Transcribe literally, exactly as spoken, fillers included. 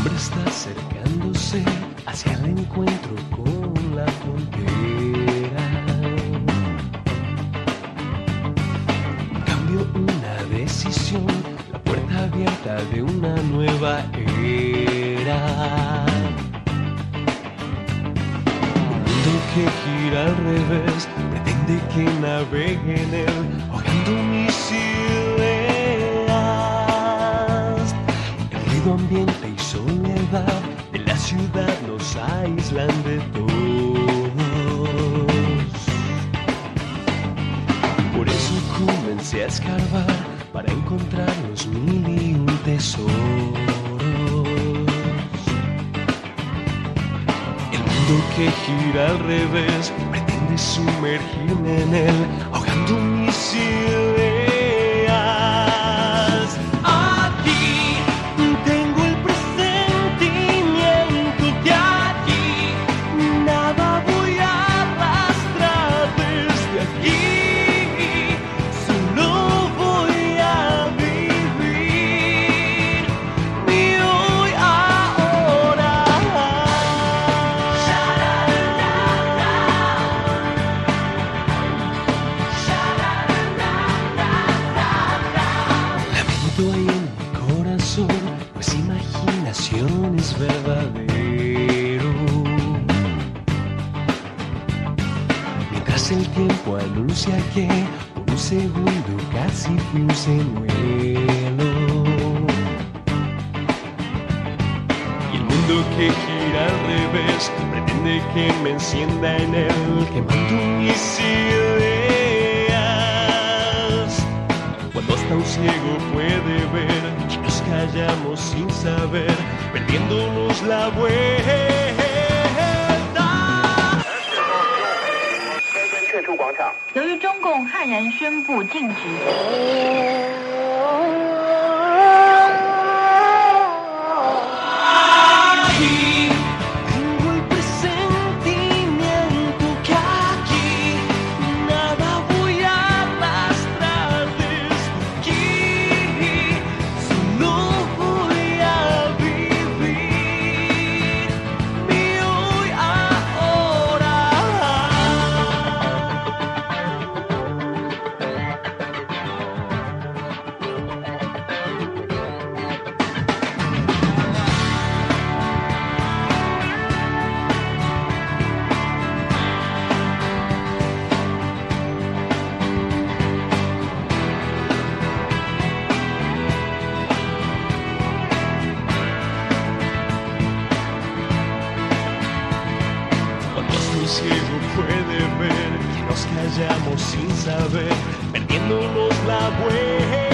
Está acercándose hacia el encuentro con la frontera. Un cambio, una decisión, la puerta abierta de una nueva era. Un mundo que gira al revés, pretende que navegue en él, ahogando mis ideas. El ruido ambiente y soledad de la ciudad nos aíslan de todos. Por eso comencé a escarbar para encontrar los mil y un tesoros. El mundo que gira al revés pretende sumergirme en él, ahogando mis ideas. Aquí tengo el presentimiento que aquí nada voy a arrastrar desde aquí. Solo voy a vivir mi hoy ahora. Lamento hay en mi corazón, pues imaginación es verdadero. Mientras el tiempo anuncia que por un segundo casi fui un señuelo. Y el mundo que gira al revés pretende que me encienda en él, quemando mis ideas. Cuando hasta un ciego puede ver y nos callamos sin saber, perdiéndonos la vuelta. 撤出广场。 由于中共悍然宣布禁止。 Tengo el presentimiento que aquí nada voy a arrastrar desde aquí. Solo voy a vivir mi hoy ahora. Cuando hasta un ciego puede ver que nos callamos sin saber, perdiéndonos la vuelta.